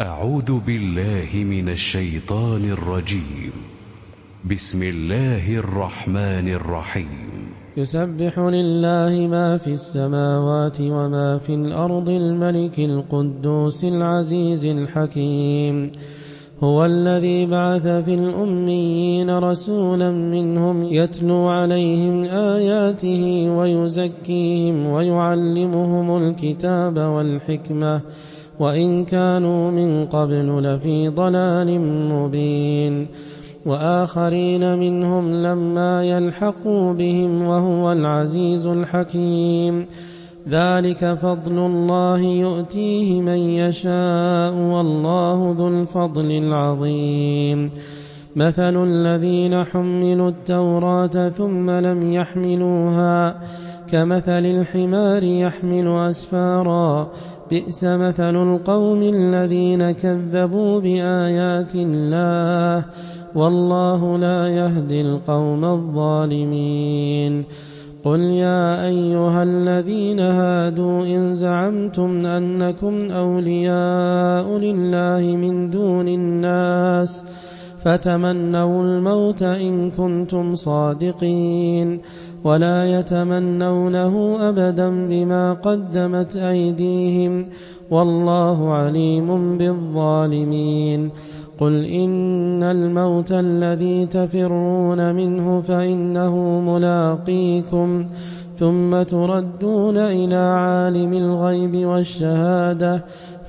أعوذ بالله من الشيطان الرجيم. بسم الله الرحمن الرحيم. يسبح لله ما في السماوات وما في الأرض الملك القدوس العزيز الحكيم. هو الذي بعث في الأميين رسولا منهم يتلو عليهم آياته ويزكيهم ويعلمهم الكتاب والحكمة وإن كانوا من قبل لفي ضلال مبين. وآخرين منهم لما يلحقوا بهم وهو العزيز الحكيم. ذلك فضل الله يؤتيه من يشاء والله ذو الفضل العظيم. مثل الذين حملوا التوراة ثم لم يحملوها كمثل الحمار يحمل أسفارا بئس مثل القوم الذين كذبوا بآيات الله والله لا يهدي القوم الظالمين. قل يا أيها الذين هادوا إن زعمتم أنكم أولياء لله من دون الناس فتمنوا الموت إن كنتم صادقين ولا يتمنونه أبدا بما قدمت أيديهم والله عليم بالظالمين. قل إن الموت الذي تفرون منه فإنه ملاقيكم ثم تردون إلى عالم الغيب والشهادة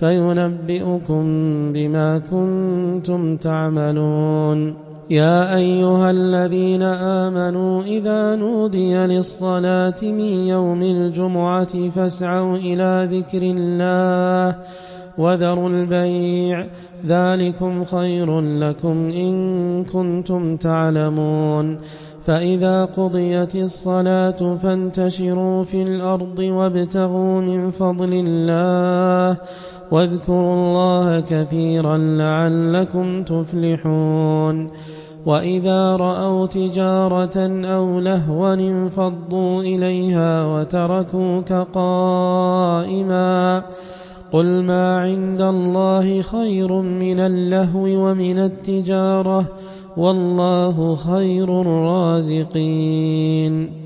فينبئكم بما كنتم تعملون. يا أيها الذين آمنوا إذا نودي للصلاة من يوم الجمعة فاسعوا إلى ذكر الله وذروا البيع ذلكم خير لكم إن كنتم تعلمون. فإذا قضيت الصلاة فانتشروا في الأرض وابتغوا من فضل الله واذكروا الله كثيرا لعلكم تفلحون. وإذا رأوا تجارة أو لهوا انفضوا إليها وتركوك قائما قل ما عند الله خير من اللهو ومن التجارة والله خير الرازقين.